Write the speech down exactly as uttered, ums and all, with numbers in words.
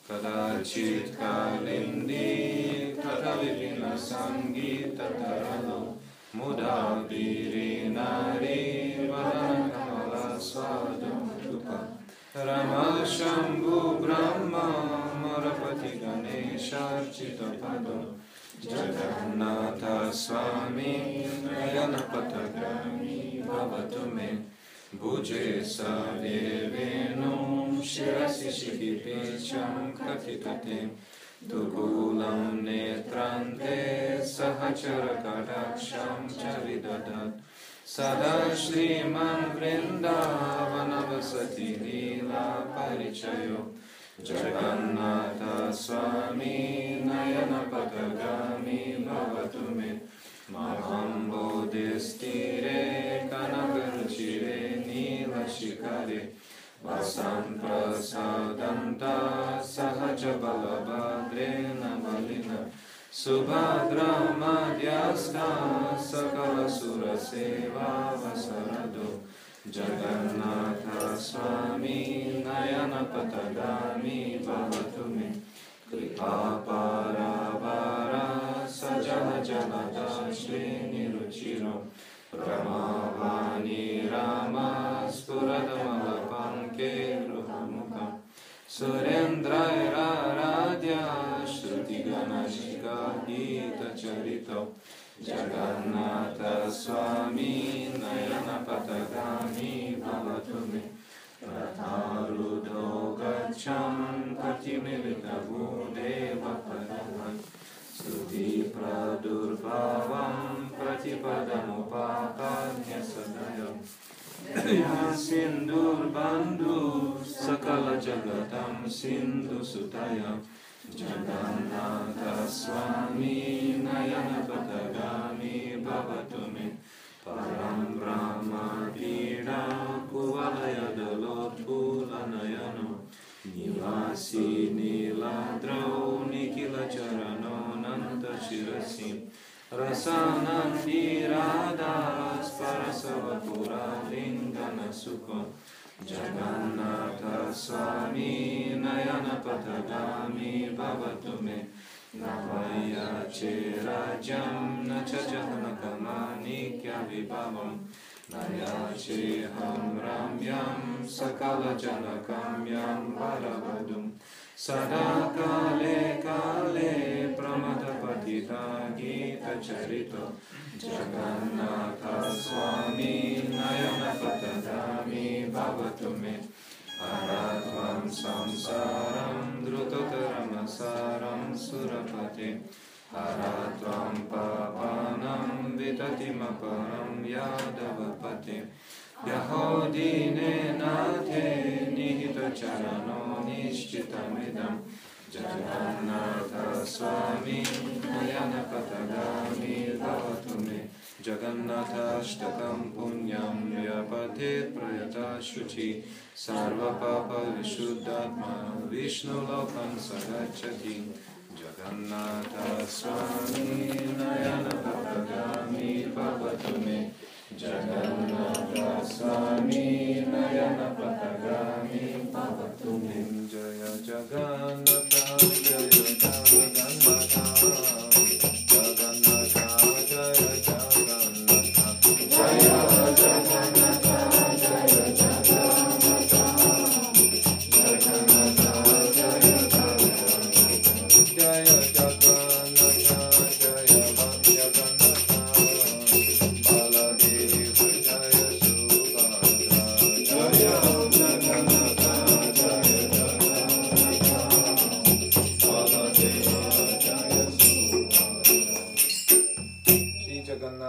Kadachit kalindi tata vipina sangita taralo muda biri nari vadana kamala swadam tupa Rama Shambhu Brahma Marapati Ganesha Chitapado Jagannatha Swami Nayana Patagami Bhavatu Me Bhuje Sadevenum Shirasi Shikipecham Katitate Tugulam Netrante Sahachara Kadaksham Chavidadat Sada Shriman Vrindavanavasati Lila Parichayo Jagannatha Swami Nayana Patagami Bhavatu Me Maham Bodhistire Kanagaruchire Nila Shikare Vasam Prasadanta Sahaja Balabhadrena Balina Subhadra Madhyastha Sakala Sura Seva Vasarado Jagannatha Swami Nayana Patagami Bhavatu Me Kripa Paravara Sajala Jalada Shri Niruchiro Ramavani Rama Spuradamala Panke Ruhamukam Surendraira Radya Shruti Ganashika Gita Charito Jagannatha Swami Nayana Patagami Bhavatu Me Ratharudo Gaccham Patimirita Budeva Padavan Stuti Pradurbhavam Pratipadamupakanya Sadayam Sindur Bandhu Sakala Jagatam Sindhu Sutaya Jagannatha Swami Nayana Patagami Bhavatu Me Param Brahma Pida Kuvalaya Dalot Pulanayano Nivasi Niladro Nikila Charano Nanta Shirasi Rasanandi Radhas Parasavapura Lingana Sukho Jagannatha Swami Nayana Patagami Bhavatu Me Navaya Chirajam Nachajahana Kamanikya Vibhavam Naya Chiham Ramyam Sakala Janakamyam Varavadum Sadakale Kale Pramadapatita Gita Charito Jagannatha Swami Nayana Patagami Bhavatu Me Aratvam Samsaram Drutotarasaram Surapate Aratvam Pavanam Vitatimaparam Yadavapate Yahodine Nate Nihita Charano Nishchitamidam Jagannatha Swami Nayana Patagami Bhavatu Me Jagannatha Ashtakam Punyam Vyapatit Prayata Shuchi Sarva Papa Vishuddhatma Vishnu Lokam Sagacchati Jagannatha Swami Nayana Patagami Bhavatu Me Jagannatha Swami Nayana Patagami Bhavatu Me Jaya Jagannatha